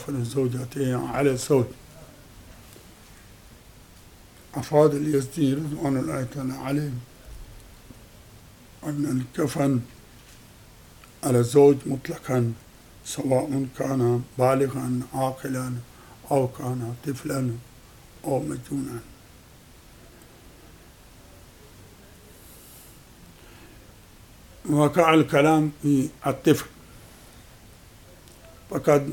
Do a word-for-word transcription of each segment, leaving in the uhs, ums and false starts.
كفن الزوجتين على الزوج. أفاد اليزدي رضوان الله تعالى عليه أن الكفن على الزوج مطلقا سواء كان بالغا عاقلا أو كان طفلا أو مجنونا. وقع الكلام في الطفل، فقد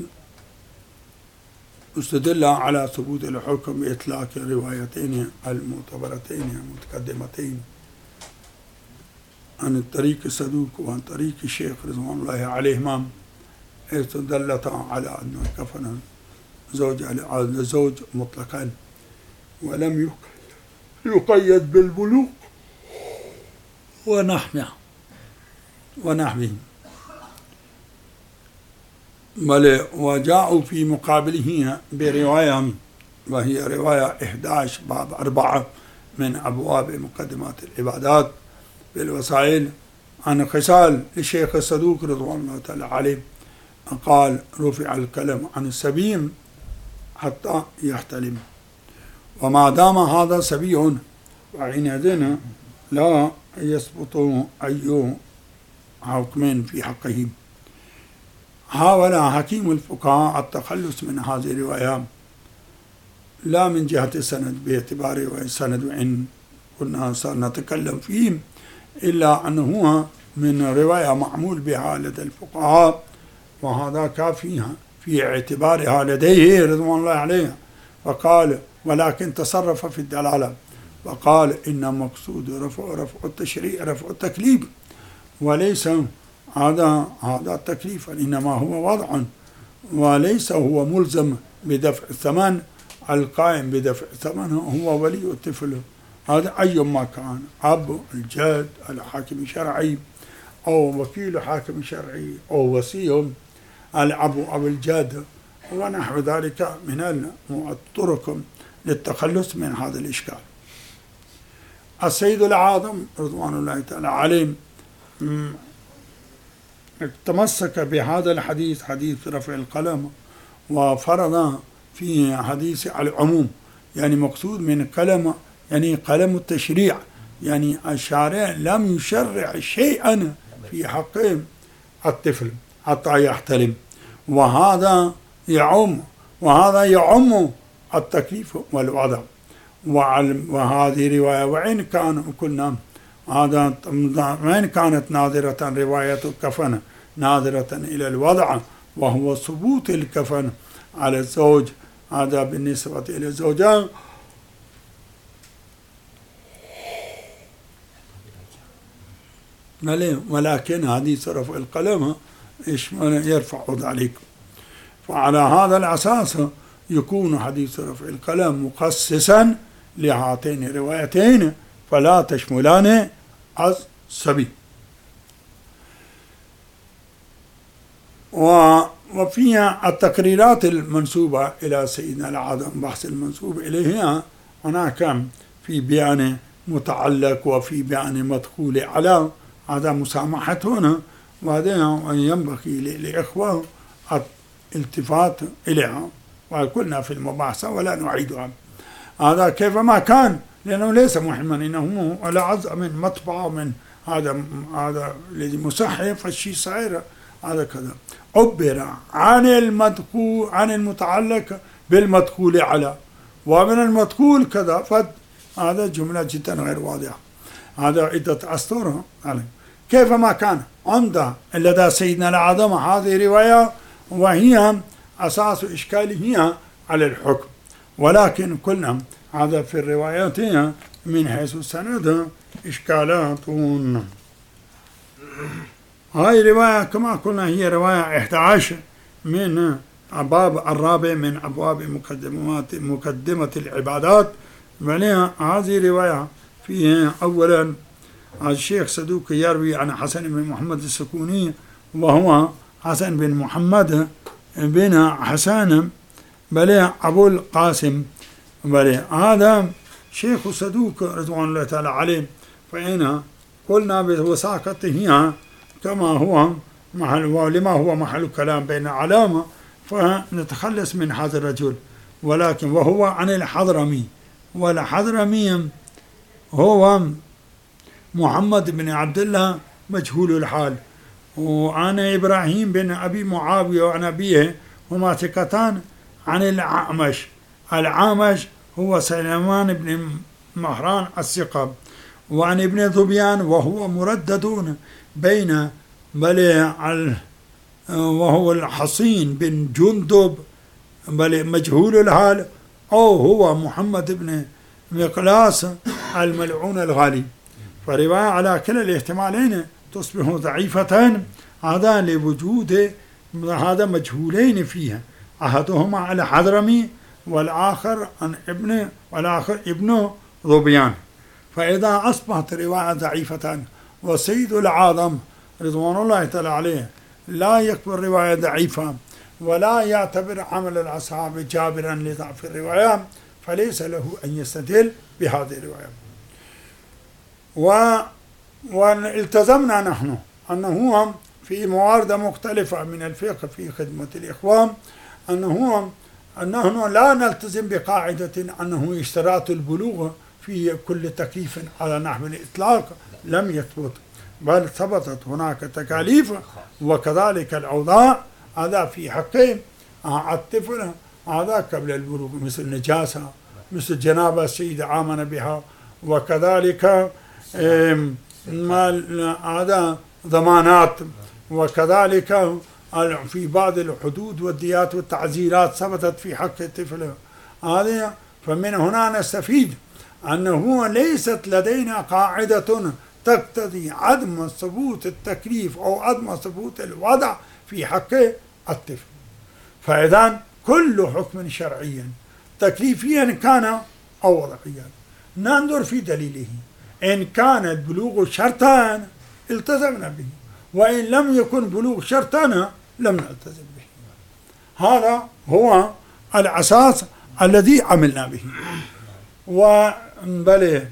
استدل على ثبوت الحكم بإطلاق الروايتين المعتبرتين المتقدمتين عن الطريق الصدوق وعن طريق الشيخ رضوان الله عليهما، حيث دلتا على أن كفن زوج على الزوج مطلقا ولم يقيد بالبلوغ ونحوه ونحوه بل وجاءوا في مقابله برواية، وهي رواية إحدى عشر باب أربعة من أبواب مقدمات العبادات بالوسائل عن خصال للشيخ الصدوق رضوان الله تعالى عليه قال: رفع الكلام عن السبي حتى يحتلم، وما دام هذا سبي وحينئذ لا يثبت أي حكم في حقه. حاول حكيم الفقهاء التخلص من هذه الرواية لا من جهة السند باعتباره والسند وإن كنا سنتكلم فيه، إلا أنه من رواية معمول بها لدى الفقهاء، وهذا كافيها في اعتبارها لديه رضوان الله عليه. وقال: ولكن تصرف في الدلالة وقال: إن مقصود رفع رفع التشريع رفع التكليف، وليس هذا هذا التكليف، إنما هو وضع، وليس هو ملزم بدفع الثمن. القائم بدفع الثمن هو ولي الطفل، هذا أيما كان، أب، الجد، الحاكم الشرعي أو وكيل حاكم شرعي أو وصي الأب أو الجد ونحو ذلك من الطرق للتخلص من هذا الإشكال. السيد العاظم رضوان الله تعالى عليه تمسك بهذا الحديث، حديث رفع القلم، وفرض في حديث العموم، يعني مقصود من قلم يعني قلم التشريع، يعني الشارع لم يشرع شيئا في حق الطفل حتى يحتلم، وهذا يعم وهذا يعم التكليف والوضع. وهذه رواية وإن كان قلنا هذا وإن كانت ناظرة رواية الكفن ناظرة إلى الوضع، وهو ثبوت الكفن على الزوج، هذا بالنسبة إلى الزوجة، ولكن حديث رفع القلم يرفع ذلك. فعلى هذا الأساس يكون حديث رفع القلم مخصصا لهاتين الروايتين، فلا تشملان السبي. وفيها التقريرات المنسوبة إلى سيدنا العاظم، بحث المنسوب إليها هناك في بيان متعلق وفي بيان مدخول على، هذا مسامحة هنا، وهذا ينبغي للإخوة الالتفات إليها، وقلنا في المباحثة ولا نعيدها. هذا كيفما كان، لأنه ليس مهما، إنه ولا عز من مطبع من هذا هذا الذي مصحف الشيء صغير، هذا كذا عبر عن المدخول عن المتعلق بالمدخول على، ومن المدخول كذا، فهذا جملة جدا غير واضحة. هذا عدة أسطر عليه. كيفما كان عند لدى سيدنا العاظم هذه رواية، وهي أساس إشكالها على الحكم، ولكن قلنا هذا في الروايات من حيث السند إشكالات. هاي رواية كما قلنا هي رواية إحدى عشر من باب الرابع من أبواب مقدمات مقدمة العبادات. هذه رواية فيها أولا الشيخ صدوق يروي عن حسن بن محمد السكوني، وهو حسن بن محمد بن حسان بل أبو القاسم، بل هذا شيخ صدوق رضوان الله تعالى عليه، فإن قلنا بوثاقته كما هو محل، ولما هو محل كلام بين علامة، فنتخلص من هذا الرجل. ولكن وهو عن الحضرمي، والحضرمي هو محمد بن عبد الله مجهول الحال، وعن إبراهيم بن أبي معاوية وعن أبيه هما ثقتان. عن الأعمش، الأعمش هو سليمان بن مهران الثقة. وعن ابن ذبيان وهو مردد بين بل وهو الحصين بن جندب بل مجهول الحال، أو هو محمد بن مقلاس الملعون الغالي. فرواية على كلا الاحتمالين تصبح ضعيفة، هذا لوجود هذا مجهولين فيها، أحدهما على حضرمي والآخر عن ابن والآخر ابن ذبيان. فإذا أصبحت رواية ضعيفة وسيد العاظم رضوان الله تعالى عليه لا يقبل رواية ضعيفة ولا يعتبر عمل الأصحاب جابرا لضعف الرواية، فليس له أن يستدل بهذه الرواية. و... والتزمنا نحن أنه في موارد مختلفة من الفقه في خدمة الإخوان أنه أنه لا نلتزم بقاعدة أنه اشتراط البلوغ في كل تكليف على نحو الإطلاق لم يثبت، بل ثبتت هناك تكاليف وكذلك الأوضاع. هذا في حقه الطفل هذا قبل البلوغ، مثل نجاسة، مثل جنابة السيدة آمن بها، وكذلك هذا ضمانات، وكذلك في بعض الحدود والديات والتعزيرات ثبتت في حق الطفل هذه. فمن هنا نستفيد أنه ليست لدينا قاعدة تقتضي عدم ثبوت التكليف أو عدم ثبوت الوضع في حق الطفل. فإذا كل حكم شرعي تكليفيا كان أو وضعيا ننظر في دليله، إن كان البلوغ شرطا التزمنا به، وإن لم يكن بلوغ شرطا لم نلتزم به. هذا هو الأساس الذي عملنا به. وبل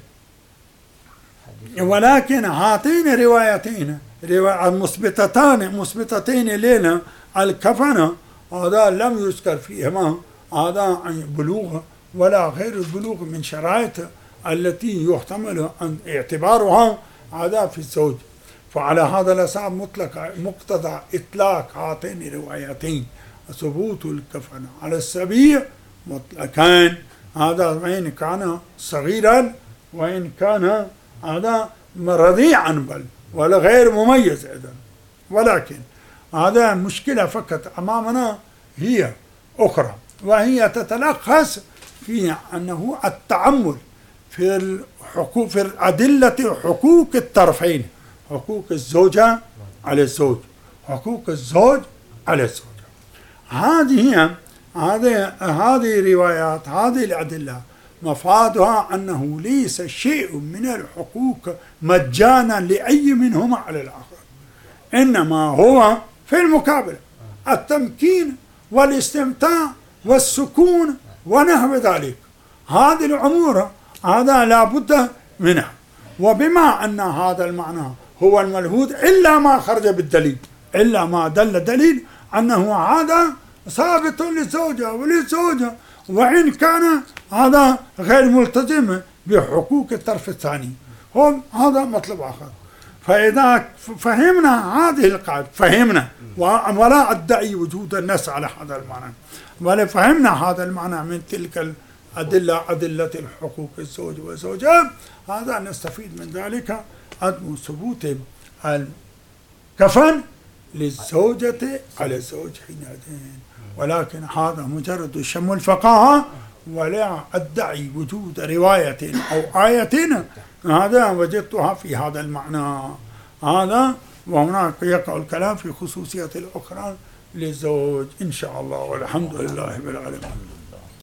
ولكن هاتين روايتين مثبتتان مثبتتين لنا الكفن هذا لم يذكر فيهما هذا بلوغ ولا غير البلوغ من شرائط التي يحتمل أن اعتبارها هذا في الزوج. فعلى هذا الأساس مطلق مقتضى إطلاق هاتين الروايتين ثبوت الكفن على الصبي مطلقان، هذا وإن كان صغيرا وإن كان هذا رضيعا بل ولا غير مميز أيضا. ولكن هذا مشكلة فقط أمامنا هي أخرى، وهي تتلخص في أنه التعمل في الحقوق في أدلة حقوق الطرفين، حقوق الزوجة على الزوج، حقوق الزوج على الزوجة. هذه هذه هذه روايات هذه الأدلة مفادها أنه ليس شيء من الحقوق مجانا لأي منهما على الآخر، إنما هو في المقابل التمكين والاستمتاع والسكون ونحو ذلك. هذه الأمور هذا لا بد منها. وبما أن هذا المعنى هو الملهود إلا ما خرج بالدليل، إلا ما دل دليل أنه هذا ثابت للزوجة وللزوجة، وإن كان هذا غير ملتزم بحقوق الطرف الثاني، هم هذا مطلب آخر. فإذا فهمنا هذه القاعدة فهمنا، ولا أدعي وجود النص على هذا المعنى، بل فهمنا هذا المعنى من تلك الأدلة، أدلة الحقوق الزوج والزوجة، هذا نستفيد من ذلك عدم ثبوت الكفن للزوجة على الزوج حينئذ. ولكن هذا مجرد شم الفقاهة، ولا أدعي وجود رواية أو آية هذا وجدتها في هذا المعنى هذا. وهناك يقع الكلام في خصوصية الأخرى للزوج إن شاء الله، والحمد لله رب العالمين.